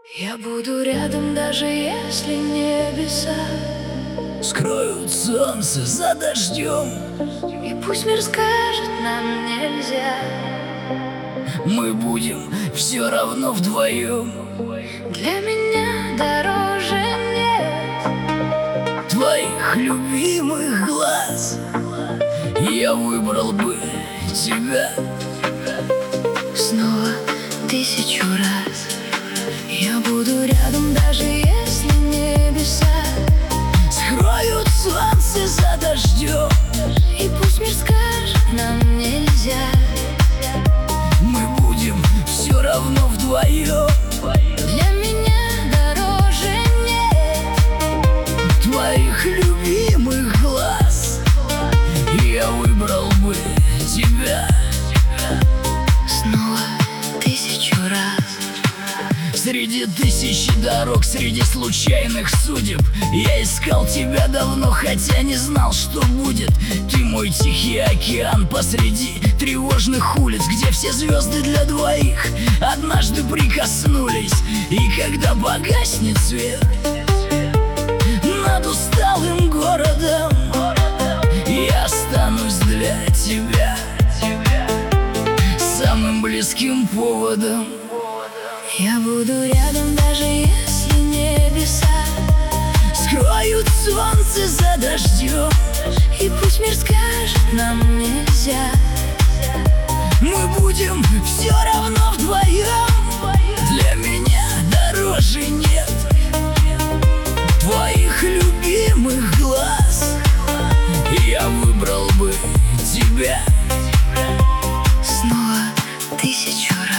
Я буду рядом, даже если небеса скроют солнце за дождем. И пусть мир скажет, нам нельзя. Мы будем все равно вдвоем. Для меня дороже нет твоих любимых глаз. Я выбрал бы тебя снова 1000 раз. Я буду рядом, даже если небеса скроют солнце за дождем. И пусть мир скажет, нам нельзя. Мы будем все равно вдвоем. Для меня дороже нет твоих любимых глаз. Я выбрал бы тебя снова 1000 раз. Среди тысячи дорог, среди случайных судеб я искал тебя давно, хотя не знал, что будет. Ты мой тихий океан посреди тревожных улиц, где все звезды для двоих однажды прикоснулись. И когда погаснет свет над усталым городом, я останусь для тебя самым близким поводом. Я буду рядом, даже если небеса скроют солнце за дождем. И пусть мир скажет, нам нельзя. Мы будем все равно вдвоем. Для меня дороже нет твоих любимых глаз. Я выбрал бы тебя снова 1000 раз.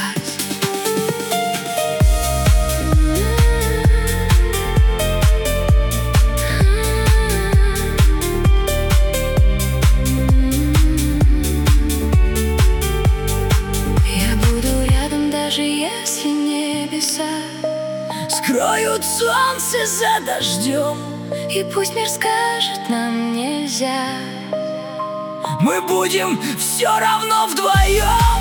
Если небеса скроют солнце за дождем. И пусть мир скажет, нам нельзя. Мы будем все равно вдвоем.